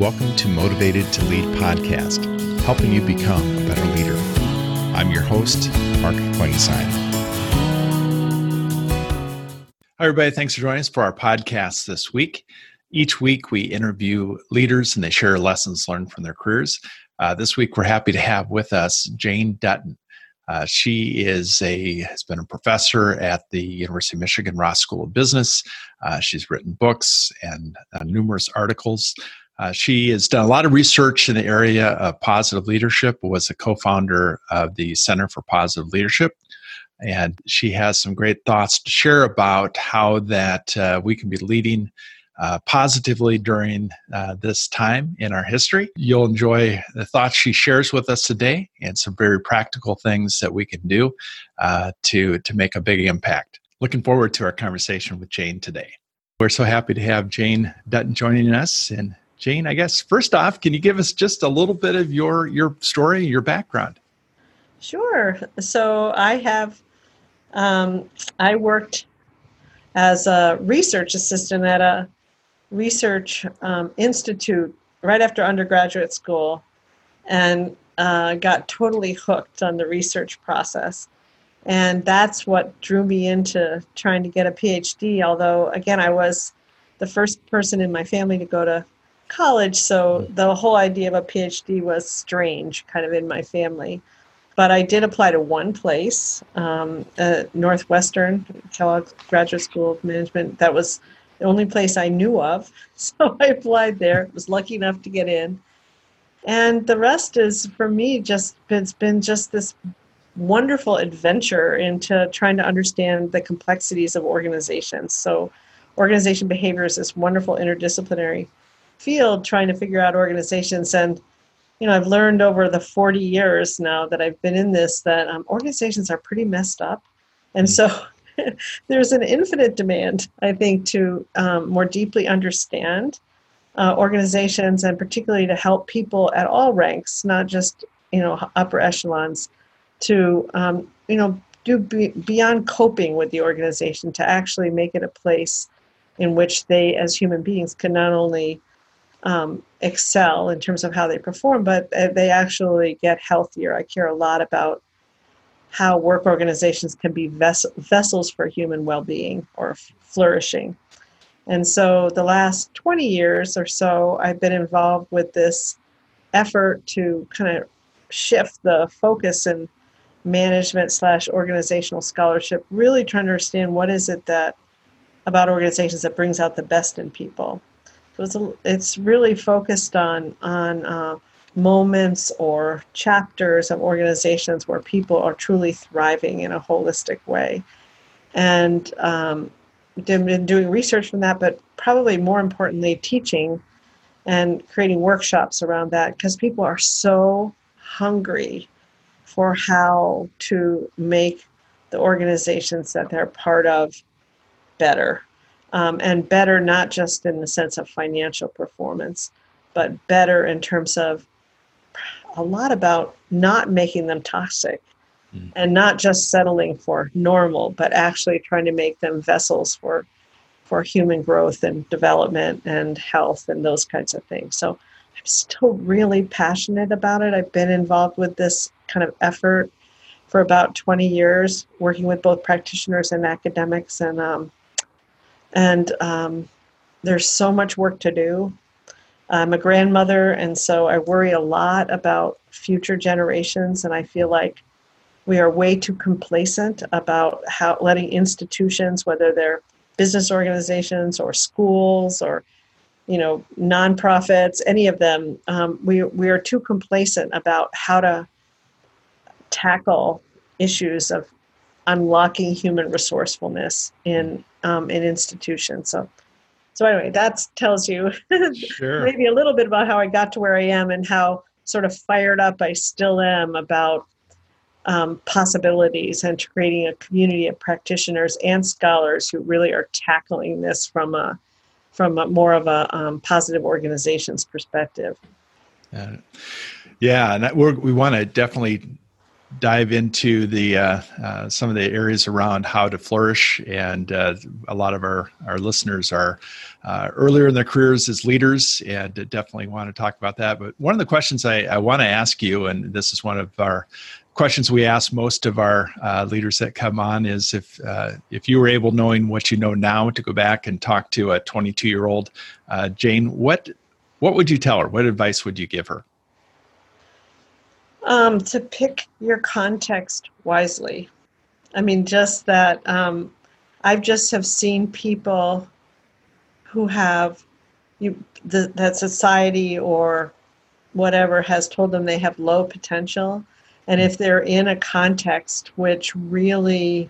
Welcome to Motivated to Lead podcast, helping you become a better leader. I'm your host, Mark Koenigsheim. Hi, everybody. Thanks for joining us for our podcast this week. Each week, we interview leaders and they share lessons learned from their careers. This week, we're happy to have with us Jane Dutton. She has been a professor at the University of Michigan Ross School of Business. She's written books and numerous articles. She has done a lot of research in the area of positive leadership, was a co-founder of the Center for Positive Leadership. And she has some great thoughts to share about how that we can be leading positively during this time in our history. You'll enjoy the thoughts she shares with us today and some very practical things that we can do to make a big impact. Looking forward to our conversation with Jane today. We're so happy to have Jane Dutton joining us. And Jane, I guess first off, can you give us just a little bit of your story, your background? Sure. So I worked as a research assistant at a research institute right after undergraduate school, and got totally hooked on the research process. And that's what drew me into trying to get a PhD, although, again, I was the first person in my family to go to college, so the whole idea of a PhD was strange, kind of in my family. But I did apply to one place, Northwestern, Kellogg Graduate School of Management. That was the only place I knew of. So I applied there, was lucky enough to get in. And the rest is, for me, it's been just this wonderful adventure into trying to understand the complexities of organizations. So organization behavior is this wonderful interdisciplinary field trying to figure out organizations. And I've learned over the 40 years now that I've been in this that organizations are pretty messed up. And so there's an infinite demand, I think, to more deeply understand organizations, and particularly to help people at all ranks, not just, upper echelons, to, do beyond coping with the organization, to actually make it a place in which they, as human beings, can not only excel in terms of how they perform, but they actually get healthier. I care a lot about how work organizations can be vessels for human well-being or flourishing. And so the last 20 years or so, I've been involved with this effort to kind of shift the focus in management/organizational scholarship, really trying to understand what is it that about organizations that brings out the best in people. So it's really focused on moments or chapters of organizations where people are truly thriving in a holistic way. And been doing research from that, but probably more importantly, teaching and creating workshops around that, because people are so hungry for how to make the organizations that they're part of better. And better not just in the sense of financial performance, but better in terms of a lot about not making them toxic and not just settling for normal, but actually trying to make them vessels for human growth and development and health and those kinds of things. So I'm still really passionate about it. I've been involved with this kind of effort for about 20 years, working with both practitioners and academics, and there's so much work to do. I'm a grandmother, and so I worry a lot about future generations, and I feel like we are way too complacent about how letting institutions, whether they're business organizations or schools or nonprofits, any of them, we are too complacent about how to tackle issues of unlocking human resourcefulness in institutions. So anyway, that tells you Sure. maybe a little bit about how I got to where I am and how sort of fired up I still am about possibilities and creating a community of practitioners and scholars who really are tackling this from a more of a positive organizations perspective. Yeah, and we want to definitely dive into the some of the areas around how to flourish. And a lot of our listeners are earlier in their careers as leaders, and definitely want to talk about that. But one of the questions I want to ask you, and this is one of our questions we ask most of our leaders that come on, is if you were able, knowing what you know now, to go back and talk to a 22-year-old Jane, what would you tell her? What advice would you give her? To pick your context wisely. I mean, just that I just have seen people who have that society or whatever has told them they have low potential. And if they're in a context which really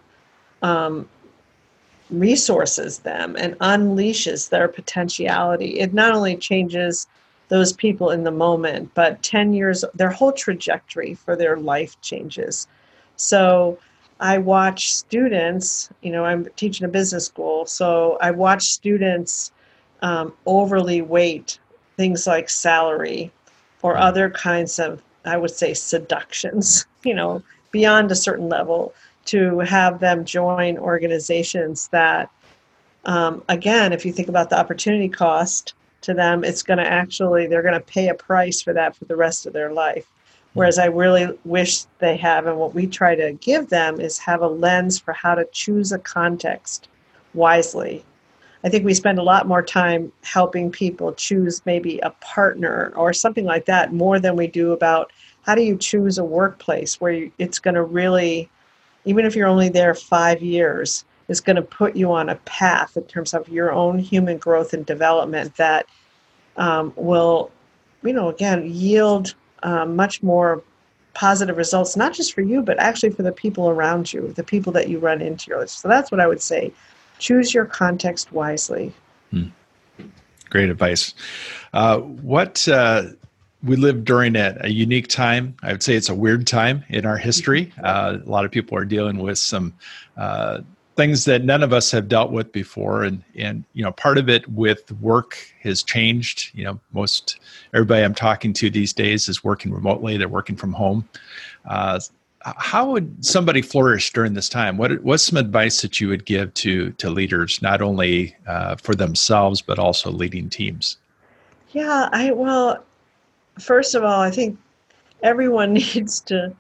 resources them and unleashes their potentiality, it not only changes those people in the moment, but 10 years, their whole trajectory for their life changes. So I watch students, I'm teaching a business school, so I watch students overly weight things like salary or other kinds of, I would say, seductions, beyond a certain level, to have them join organizations that, again, if you think about the opportunity cost to them, it's going to they're going to pay a price for that for the rest of their life. Whereas I really wish they have, and what we try to give them is have a lens for how to choose a context wisely. I think we spend a lot more time helping people choose maybe a partner or something like that more than we do about how do you choose a workplace where it's going to really, even if you're only there 5 years, it's going to put you on a path in terms of your own human growth and development that will, again, yield much more positive results, not just for you, but actually for the people around you, the people that you run into. So that's what I would say. Choose your context wisely. Great advice. We live during a unique time. I would say it's a weird time in our history. A lot of people are dealing with some things that none of us have dealt with before. And part of it with work has changed. Most everybody I'm talking to these days is working remotely. They're working from home. How would somebody flourish during this time? What's some advice that you would give to leaders, not only for themselves, but also leading teams? Yeah, well, first of all, I think everyone needs to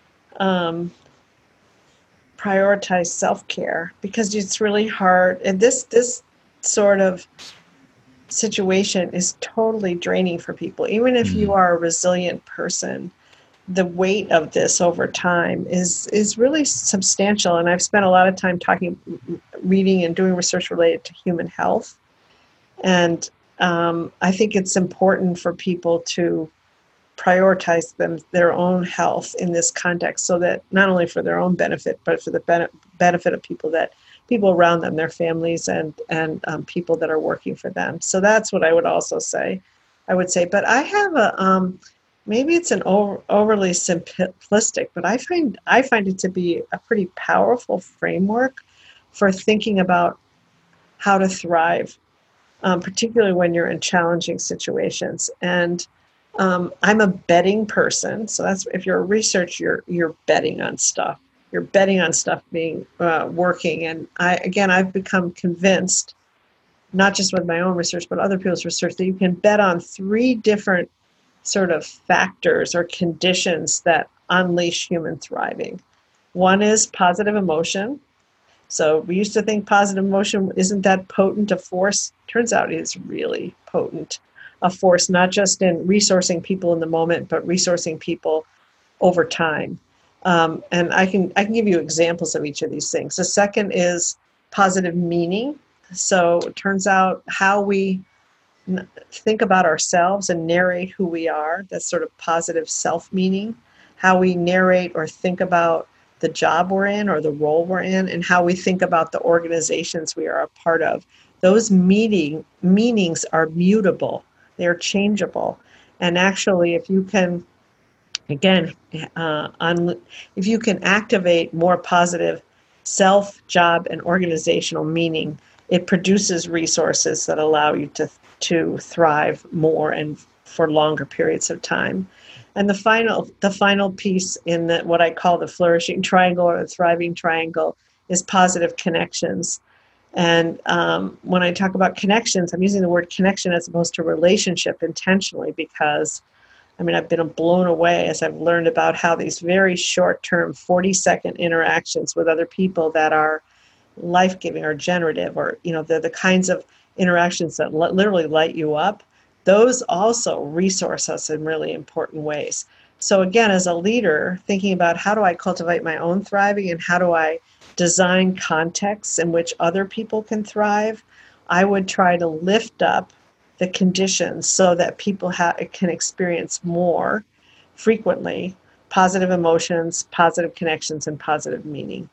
prioritize self-care, because it's really hard. And this sort of situation is totally draining for people. Even if you are a resilient person, the weight of this over time is really substantial. And I've spent a lot of time reading and doing research related to human health. And I think it's important for people to prioritize their own health in this context, so that not only for their own benefit, but for the benefit of people around them, their families, and people that are working for them. So that's what I would also say. But I have maybe it's an overly simplistic, but I find it to be a pretty powerful framework for thinking about how to thrive, particularly when you're in challenging situations. And I'm a betting person, so that's, if you're a researcher, you're betting on stuff. You're betting on stuff being working. And I've become convinced, not just with my own research, but other people's research, that you can bet on 3 different sort of factors or conditions that unleash human thriving. One is positive emotion. So we used to think positive emotion isn't that potent a force. Turns out it is really potent a force, not just in resourcing people in the moment, but resourcing people over time. And I can give you examples of each of these things. The second is positive meaning. So it turns out how we think about ourselves and narrate who we are, that's sort of positive self-meaning. How we narrate or think about the job we're in or the role we're in, and how we think about the organizations we are a part of. Those meanings are mutable. They're changeable. And actually, if you can, again, if you can activate more positive self, job, and organizational meaning, it produces resources that allow you to thrive more and for longer periods of time. And the final piece in what I call the flourishing triangle or the thriving triangle is positive connections. And when I talk about connections, I'm using the word connection as opposed to relationship intentionally because, I mean, I've been blown away as I've learned about how these very short-term 40-second interactions with other people that are life-giving or generative, or, they're the kinds of interactions that literally light you up. Those also resource us in really important ways. So again, as a leader, thinking about how do I cultivate my own thriving and how do I design contexts in which other people can thrive, I would try to lift up the conditions so that people can experience more frequently positive emotions, positive connections, and positive meaning.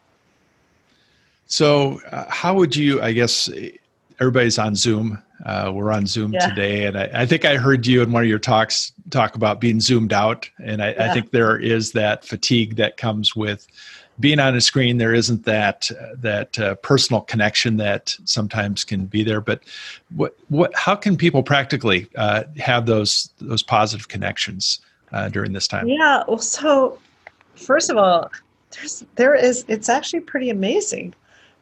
So how would you, I guess, everybody's on Zoom. We're on Zoom today. And I think I heard you in one of your talks talk about being zoomed out. And I think there is that fatigue that comes with being on a screen. There isn't that personal connection that sometimes can be there. But how can people practically have those positive connections during this time? Yeah. Well, so first of all, it's actually pretty amazing.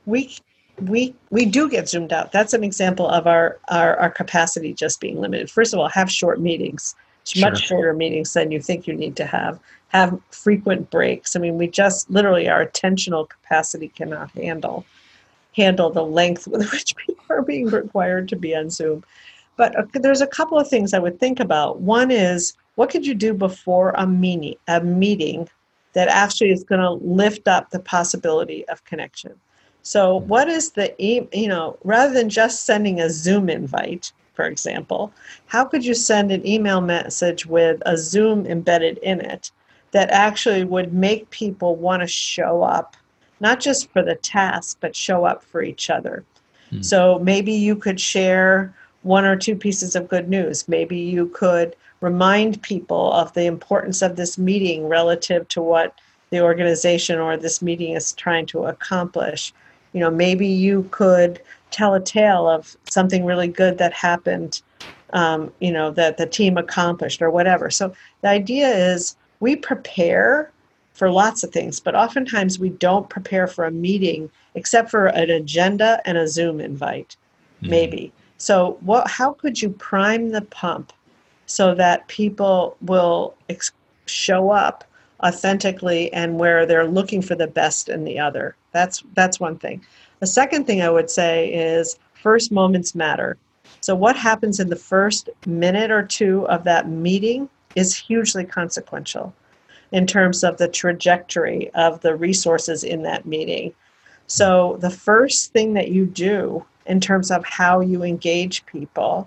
We do get zoomed out. That's an example of our capacity just being limited. First of all, have short meetings, much shorter meetings than you think you need to have frequent breaks. I mean, we just literally, our attentional capacity cannot handle the length with which people are being required to be on Zoom. But there's a couple of things I would think about. One is, what could you do before a meeting that actually is going to lift up the possibility of connection? So what is rather than just sending a Zoom invite, for example, how could you send an email message with a Zoom embedded in it that actually would make people want to show up, not just for the task, but show up for each other? So maybe you could share one or two pieces of good news. Maybe you could remind people of the importance of this meeting relative to what the organization or this meeting is trying to accomplish. Maybe you could tell a tale of something really good that happened, that the team accomplished or whatever. So the idea is we prepare for lots of things, but oftentimes we don't prepare for a meeting except for an agenda and a Zoom invite, maybe. So how could you prime the pump so that people will show up authentically and where they're looking for the best in the other? That's one thing. The second thing I would say is first moments matter. So what happens in the first minute or two of that meeting is hugely consequential in terms of the trajectory of the resources in that meeting. So the first thing that you do in terms of how you engage people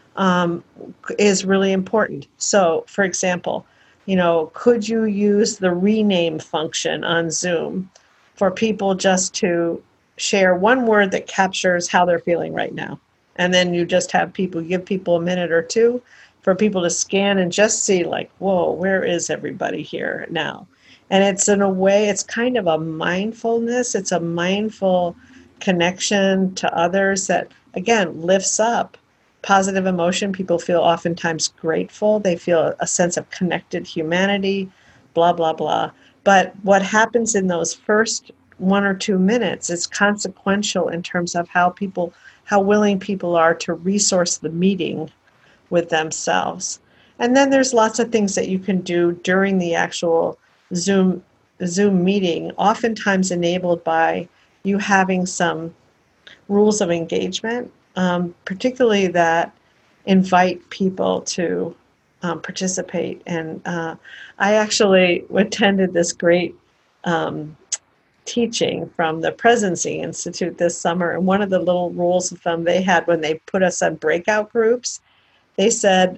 is really important. So, for example, could you use the rename function on Zoom for people just to share one word that captures how they're feeling right now? And then you just give people a minute or two for people to scan and just see like, whoa, where is everybody here now? And it's in a way, it's kind of a mindfulness. It's a mindful connection to others that, again, lifts up positive emotion. People feel oftentimes grateful. They feel a sense of connected humanity, blah, blah, blah. But what happens in those first 1 or 2 minutes is consequential in terms of how willing people are to resource the meeting with themselves. And then there's lots of things that you can do during the actual Zoom meeting, oftentimes enabled by you having some rules of engagement, particularly that invite people to participate. And I actually attended this great teaching from the Presidency Institute this summer. And one of the little rules of thumb they had when they put us on breakout groups, they said,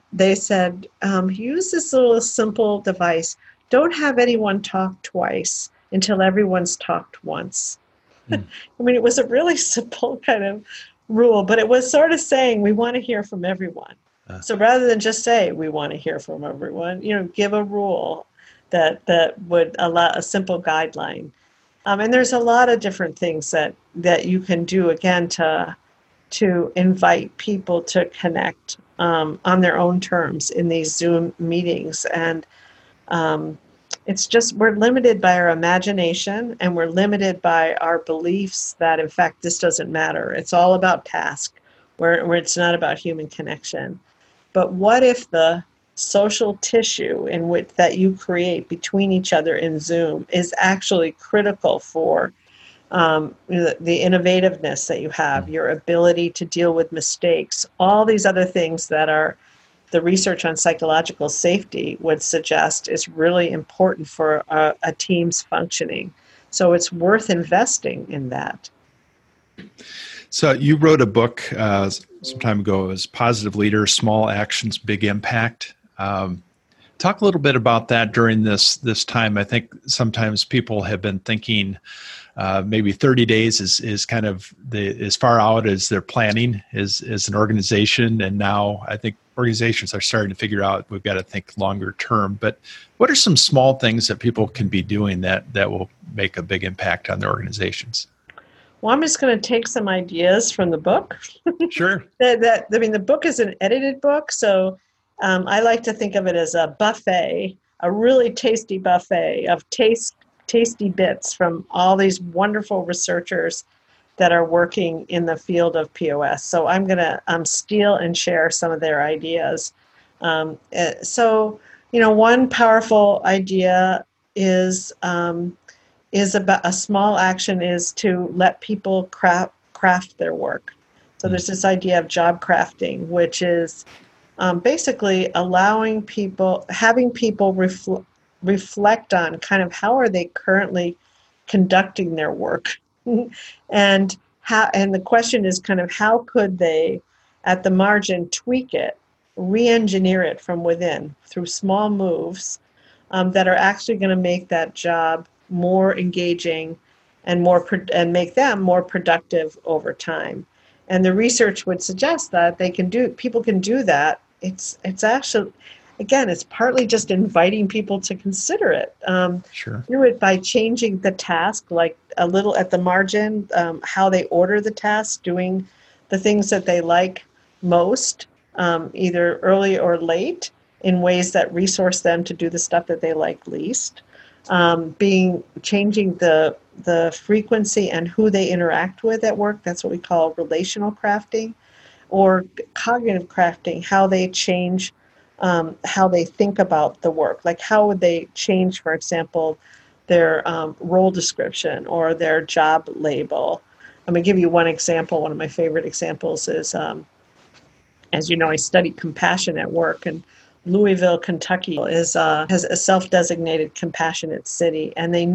use this little simple device. Don't have anyone talk twice until everyone's talked once. I mean, it was a really simple kind of rule, but it was sort of saying we want to hear from everyone. So rather than just say we want to hear from everyone, give a rule that would allow a simple guideline. And there's a lot of different things that you can do, again, to invite people to connect on their own terms in these Zoom meetings. And It's just we're limited by our imagination, and we're limited by our beliefs that, in fact, this doesn't matter. It's all about task, where it's not about human connection. But what if the social tissue in which that you create between each other in Zoom is actually critical for the innovativeness that you have, your ability to deal with mistakes, all these other things that are the research on psychological safety would suggest is really important for a team's functioning. So it's worth investing in that. So you wrote a book some time ago. It was Positive Leader, Small Actions, Big Impact. Talk a little bit about that during this time. I think sometimes people have been thinking maybe 30 days is kind of as far out as they're planning as an organization. And now I think organizations are starting to figure out we've got to think longer term. But what are some small things that people can be doing that will make a big impact on their organizations? Well, I'm just going to take some ideas from the book. Sure. The book is an edited book, so I like to think of it as a buffet, a really tasty buffet of tasty bits from all these wonderful researchers that are working in the field of POS. So I'm going to steal and share some of their ideas. So, one powerful idea is about a small action is to let people craft their work. So there's this idea of job crafting, which is basically having people reflect on kind of how are they currently conducting their work, and the question is kind of how could they, at the margin, tweak it, re-engineer it from within through small moves that are actually going to make that job more engaging and make them more productive over time. And the research would suggest that people can do that. It's actually, again, it's partly just inviting people to consider it. Sure. Do it by changing the task, like a little at the margin, how they order the task, doing the things that they like most, either early or late, in ways that resource them to do the stuff that they like least. Changing the frequency and who they interact with at work. That's what we call relational crafting, or cognitive crafting, how they change how they think about the work. Like how would they change, for example, their role description or their job label. I'm going to give you one example. One of my favorite examples is, as you know, I studied compassion at work, and Louisville, Kentucky has a self-designated compassionate city. And the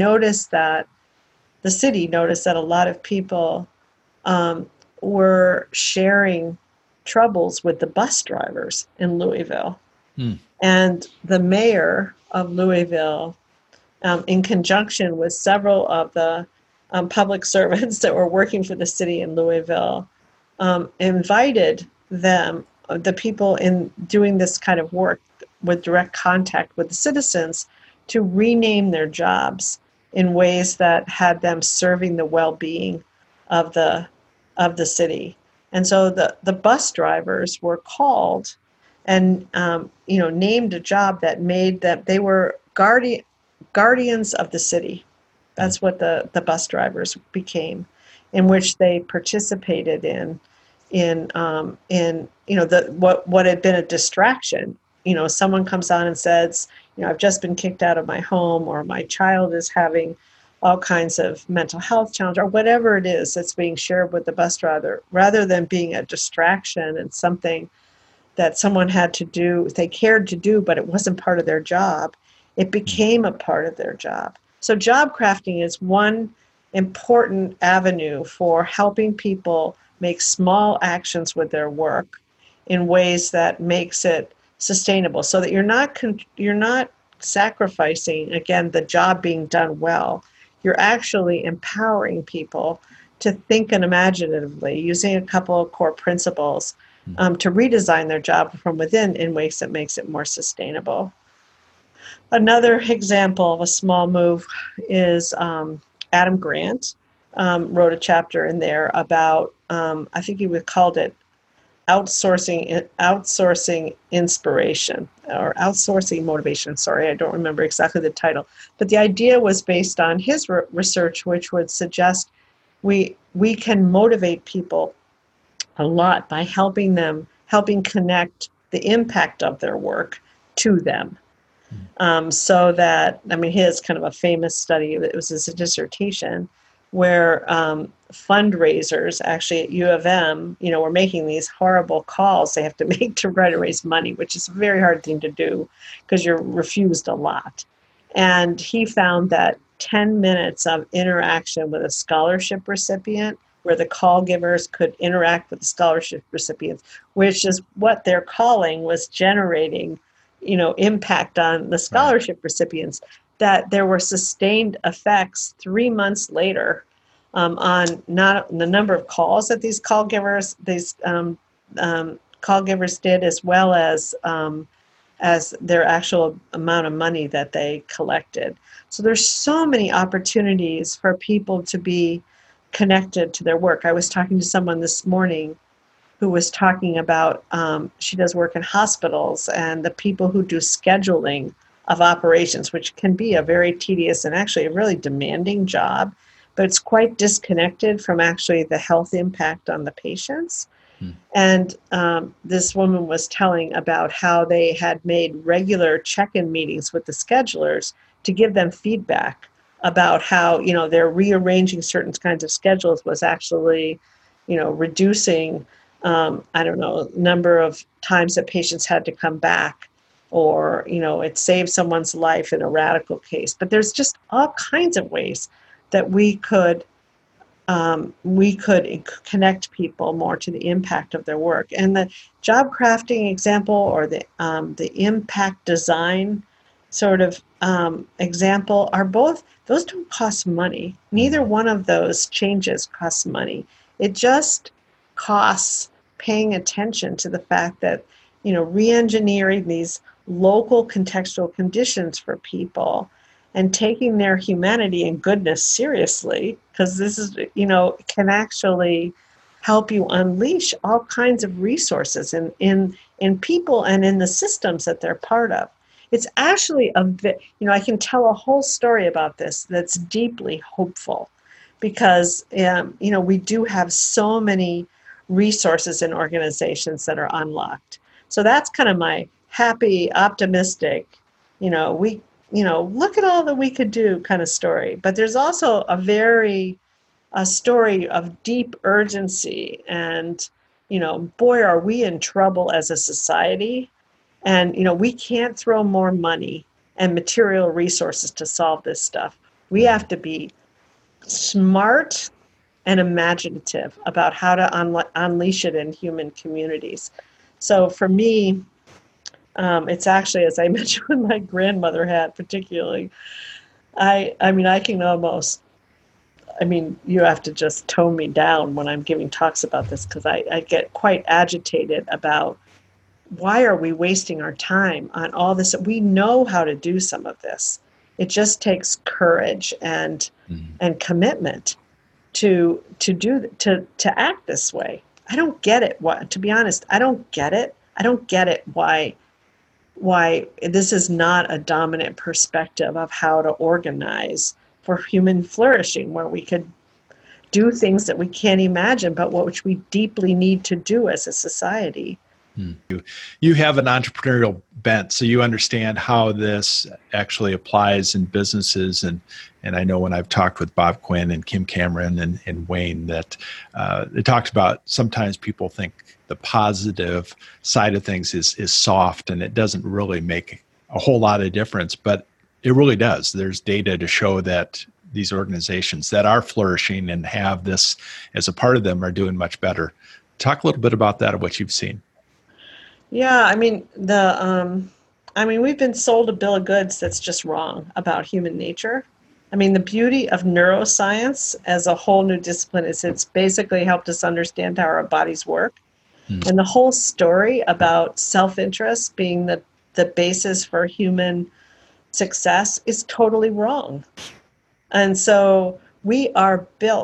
city noticed that a lot of people were sharing troubles with the bus drivers in Louisville. And the mayor of Louisville, in conjunction with several of the public servants that were working for the city in Louisville, invited the people in doing this kind of work with direct contact with the citizens, to rename their jobs in ways that had them serving the well-being of the city. And so the bus drivers were called and named a job that made that they were guardians of the city. That's what the bus drivers became, in which they participated in what had been a distraction. Someone comes on and says, I've just been kicked out of my home, or my child is having all kinds of mental health challenge, or whatever it is that's being shared with the bus driver, rather than being a distraction and something that someone had to do, they cared to do, but it wasn't part of their job. It became a part of their job. So job crafting is one important avenue for helping people make small actions with their work in ways that makes it sustainable, so that you're not sacrificing, again, the job being done well. You're actually empowering people to think and imaginatively, using a couple of core principles to redesign their job from within in ways that makes it more sustainable. Another example of a small move is Adam Grant wrote a chapter in there about, I think he called it outsourcing inspiration or outsourcing motivation. Sorry, I don't remember exactly the title, but the idea was based on his research, which would suggest we can motivate people a lot by helping connect the impact of their work to them. So that, I mean, he has kind of a famous study, it was his dissertation, where fundraisers actually at U of M, were making these horrible calls they have to make to try to raise money, which is a very hard thing to do because you're refused a lot. And he found that 10 minutes of interaction with a scholarship recipient, where the call givers could interact with the scholarship recipients, which is what their calling was generating, impact on the scholarship recipients, that there were sustained effects 3 months later on not the number of calls that these call givers did, as well as their actual amount of money that they collected. So there's so many opportunities for people to be connected to their work. I was talking to someone this morning who was talking about, she does work in hospitals, and the people who do scheduling of operations, which can be a very tedious and actually a really demanding job, but it's quite disconnected from actually the health impact on the patients. And this woman was telling about how they had made regular check-in meetings with the schedulers to give them feedback about how, they're rearranging certain kinds of schedules was actually, reducing, number of times that patients had to come back, or, it saved someone's life in a radical case. But there's just all kinds of ways that we could connect people more to the impact of their work. And the job crafting example, or the impact design sort of example, are both, those don't cost money. Neither one of those changes costs money. It just costs paying attention to the fact that, re-engineering these local contextual conditions for people and taking their humanity and goodness seriously, because this is, can actually help you unleash all kinds of resources in people and in the systems that they're part of. It's actually I can tell a whole story about this that's deeply hopeful, because, we do have so many resources in organizations that are unlocked. So that's kind of my happy, optimistic, look at all that we could do kind of story. But there's also a story of deep urgency, and, boy, are we in trouble as a society. And, we can't throw more money and material resources to solve this stuff. We have to be smart and imaginative about how to unleash it in human communities. So for me, it's actually, as I mentioned, with my grandmother hat particularly, I can almost, you have to just tone me down when I'm giving talks about this, because I get quite agitated about, why are we wasting our time on all this? We know how to do some of this. It just takes courage and commitment to act this way. I don't get it. To be honest, I don't get it. I don't get it why this is not a dominant perspective of how to organize for human flourishing, where we could do things that we can't imagine, but which we deeply need to do as a society. You have an entrepreneurial bent, so you understand how this actually applies in businesses. And I know when I've talked with Bob Quinn and Kim Cameron and Wayne, that they talked about sometimes people think the positive side of things is soft, and it doesn't really make a whole lot of difference, but it really does. There's data to show that these organizations that are flourishing and have this as a part of them are doing much better. Talk a little bit about that, of what you've seen. Yeah, we've been sold a bill of goods that's just wrong about human nature. The beauty of neuroscience as a whole new discipline is it's basically helped us understand how our bodies work. And the whole story about self-interest being the basis for human success is totally wrong. And so we are built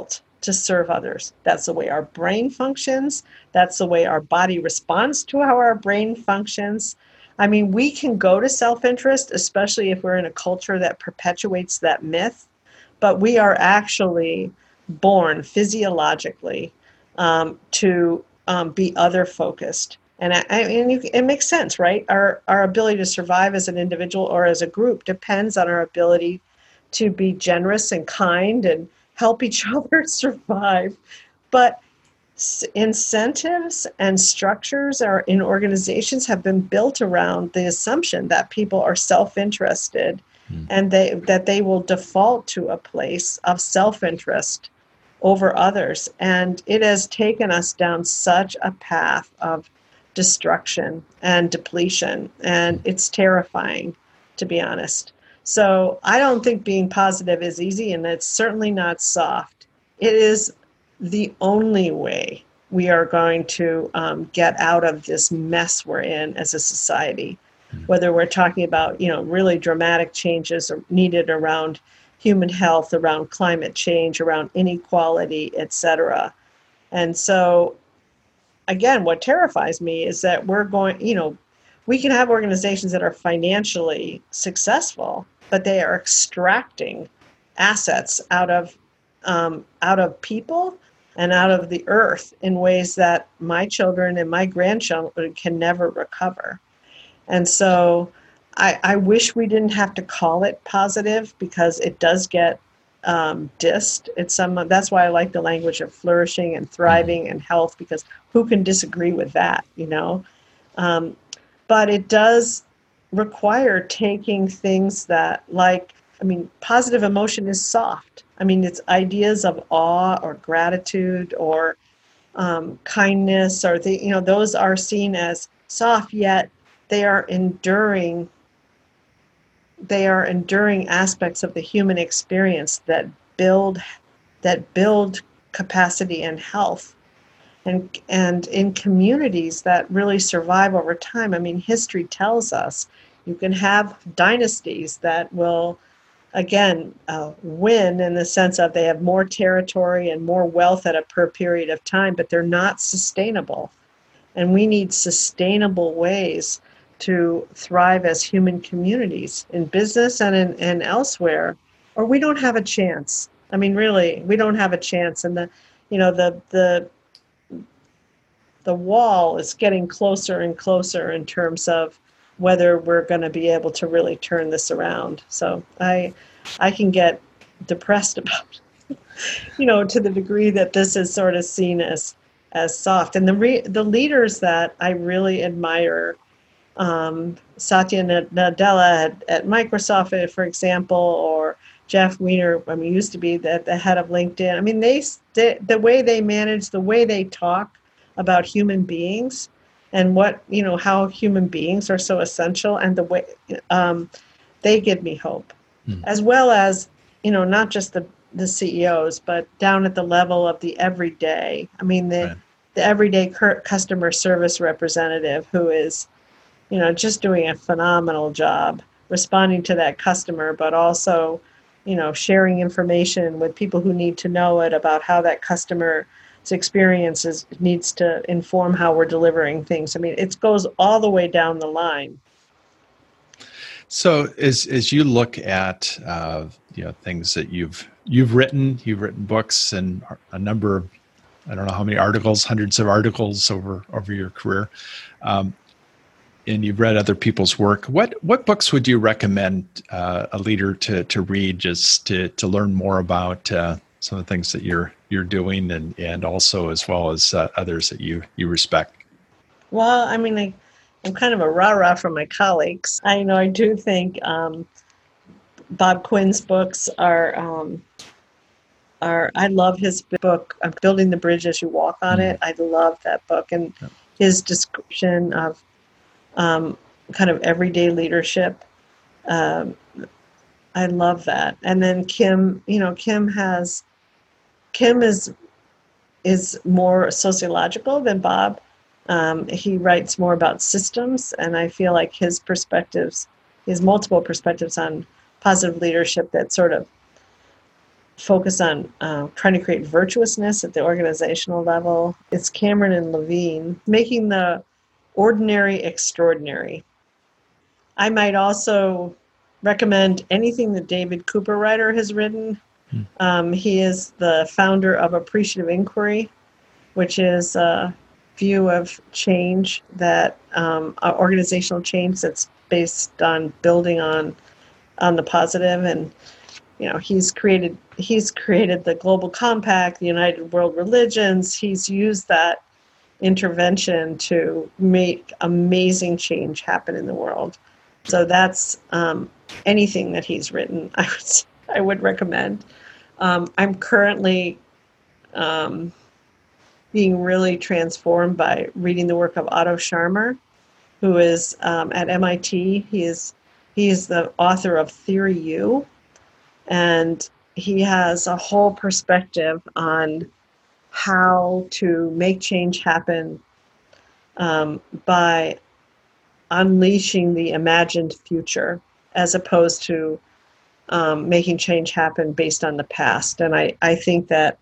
to serve others. That's the way our brain functions. That's the way our body responds to how our brain functions. I mean, we can go to self-interest, especially if we're in a culture that perpetuates that myth, but we are actually born physiologically to be other-focused. And it makes sense, right? Our ability to survive as an individual or as a group depends on our ability to be generous and kind and help each other survive. But incentives and structures in organizations have been built around the assumption that people are self-interested and that they will default to a place of self-interest over others. And it has taken us down such a path of destruction and depletion, and it's terrifying, to be honest. So I don't think being positive is easy, and it's certainly not soft. It is the only way we are going to get out of this mess we're in as a society, whether we're talking about, really dramatic changes needed around human health, around climate change, around inequality, etc. And so, again, what terrifies me is that we can have organizations that are financially successful, but they are extracting assets out of people and out of the earth in ways that my children and my grandchildren can never recover. And so I wish we didn't have to call it positive, because it does get dissed. That's why I like the language of flourishing and thriving and health, because who can disagree with that, but it does require taking things that, positive emotion is soft. It's ideas of awe or gratitude or kindness, or those are seen as soft, yet they are enduring aspects of the human experience that build capacity and health. And in communities that really survive over time, history tells us you can have dynasties that will, again, win in the sense of they have more territory and more wealth at a per period of time, but they're not sustainable. And we need sustainable ways to thrive as human communities in business and elsewhere, or we don't have a chance. Really, we don't have a chance. And the wall is getting closer and closer in terms of whether we're going to be able to really turn this around. So I can get depressed about, to the degree that this is sort of seen as soft. And the leaders that I really admire, Satya Nadella at Microsoft, for example, or Jeff Weiner, used to be the head of LinkedIn. The way they manage, the way they talk about human beings and how human beings are so essential, and the way they give me hope, as well as, not just the CEOs, but down at the level of the everyday. The everyday customer service representative who is, just doing a phenomenal job responding to that customer, but also, sharing information with people who need to know it about how that customer's experiences needs to inform how we're delivering things. It goes all the way down the line. So as you look at things that you've written books and a number of, I don't know how many articles, hundreds of articles over your career, and you've read other people's work. What books would you recommend a leader to read, just to learn more about some of the things that you're doing, and also as well as others that you respect? Well, I'm kind of a rah-rah from my colleagues. I do think Bob Quinn's books are. I love his book, Building the Bridge as You Walk on It. I love that book, and his description of kind of everyday leadership. I love that. And then Kim is more sociological than Bob. He writes more about systems, and I feel like his multiple perspectives on positive leadership that sort of focus on trying to create virtuousness at the organizational level. It's Cameron and Levine, making the ordinary extraordinary. I might also recommend anything that David Cooperrider has written. He is the founder of Appreciative Inquiry, which is a view of change that organizational change that's based on building on the positive. And he's created the Global Compact, the United World Religions. He's used that intervention to make amazing change happen in the world. So that's anything that he's written, I would recommend. I'm currently being really transformed by reading the work of Otto Scharmer, who is at MIT. He is the author of Theory U, and he has a whole perspective on how to make change happen by unleashing the imagined future, as opposed to making change happen based on the past. And I think that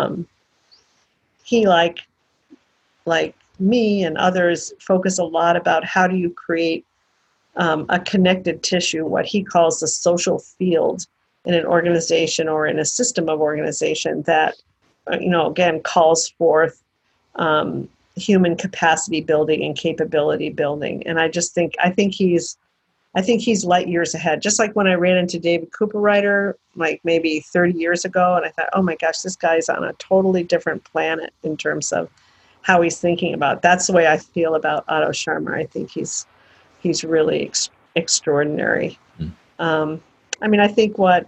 he, like me and others, focus a lot about how do you create a connected tissue, what he calls the social field in an organization or in a system of organization that, again, calls forth human capacity building and capability building. And I think he's light years ahead. Just like when I ran into David Cooperrider, like maybe 30 years ago, and I thought, oh my gosh, this guy's on a totally different planet in terms of how he's thinking about it. That's the way I feel about Otto Scharmer. I think he's really extraordinary. I think what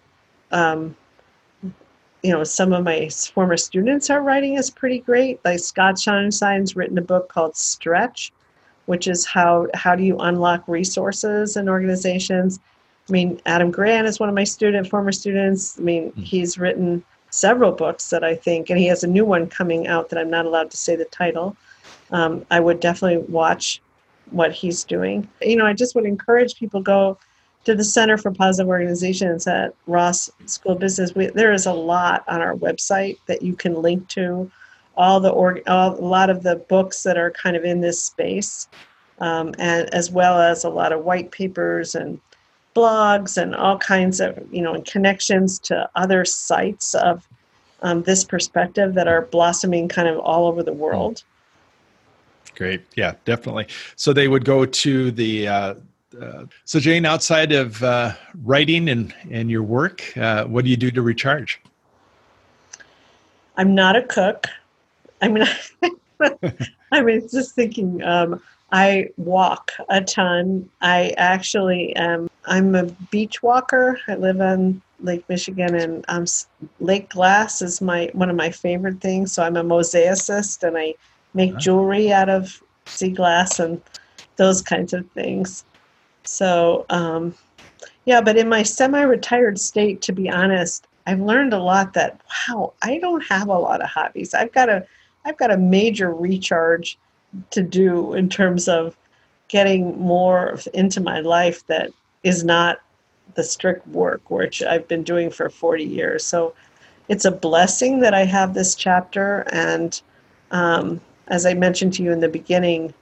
some of my former students are writing is pretty great. Like Scott Schonenstein's written a book called Stretch, which is how do you unlock resources in organizations. Adam Grant is one of my former students. He's written several books that I think, and he has a new one coming out that I'm not allowed to say the title. I would definitely watch what he's doing. I just would encourage people go to the Center for Positive Organizations at Ross School of Business. There is a lot on our website that you can link to, a lot of the books that are kind of in this space, and as well as a lot of white papers and blogs and all kinds of, connections to other sites of this perspective that are blossoming kind of all over the world. Great. Yeah, definitely. So they would go to the, so Jane, outside of writing and your work, what do you do to recharge? I'm not a cook. Just thinking, I walk a ton. I'm a beach walker. I live on Lake Michigan, and Lake glass is one of my favorite things. So I'm a mosaicist, and I make jewelry out of sea glass and those kinds of things. So, but in my semi-retired state, to be honest, I've learned a lot that, wow, I don't have a lot of hobbies. I've got a major recharge to do in terms of getting more into my life that is not the strict work, which I've been doing for 40 years. So it's a blessing that I have this chapter. And as I mentioned to you in the beginning,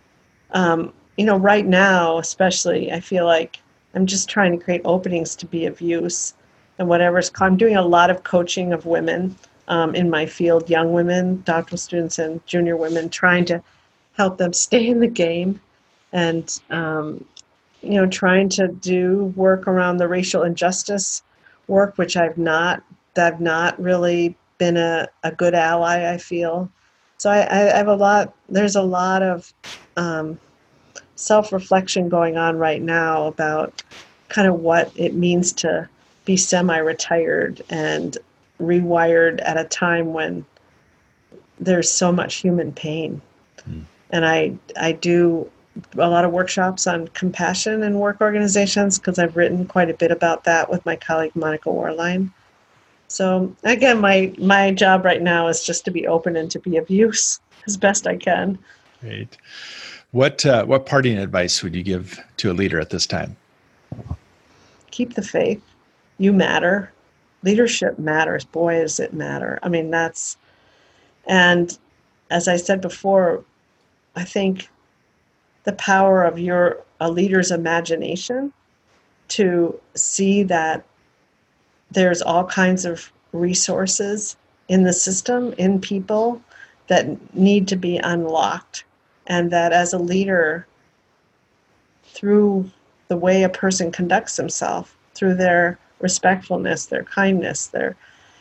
right now, especially, I feel like I'm just trying to create openings to be of use and whatever's. I'm doing a lot of coaching of women in my field, young women, doctoral students, and junior women, trying to help them stay in the game and, trying to do work around the racial injustice work, which I've not really been a good ally, I feel. So I have there's a lot of self-reflection going on right now about kind of what it means to be semi-retired and rewired at a time when there's so much human pain. And I do a lot of workshops on compassion in work organizations because I've written quite a bit about that with my colleague Monica Warline. So again, my job right now is just to be open and to be of use as best I can. Great. What parting advice would you give to a leader at this time? Keep the faith. You matter. leadership matters. Boy, does it matter. I mean, and as I said before, I think the power of a leader's imagination to see that there's all kinds of resources in the system, in people, that need to be unlocked. And that as a leader, through the way a person conducts himself, through their respectfulness, their kindness, their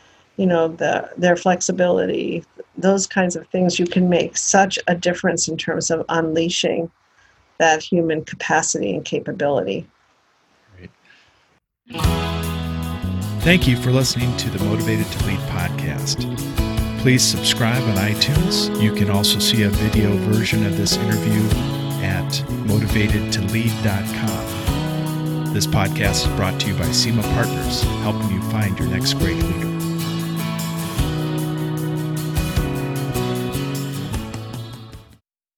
flexibility, those kinds of things, you can make such a difference in terms of unleashing that human capacity and capability. Great. Thank you for listening to the Motivated to Lead podcast. Please subscribe on iTunes. You can also see a video version of this interview at motivatedtolead.com. This podcast is brought to you by SEMA Partners, helping you find your next great leader.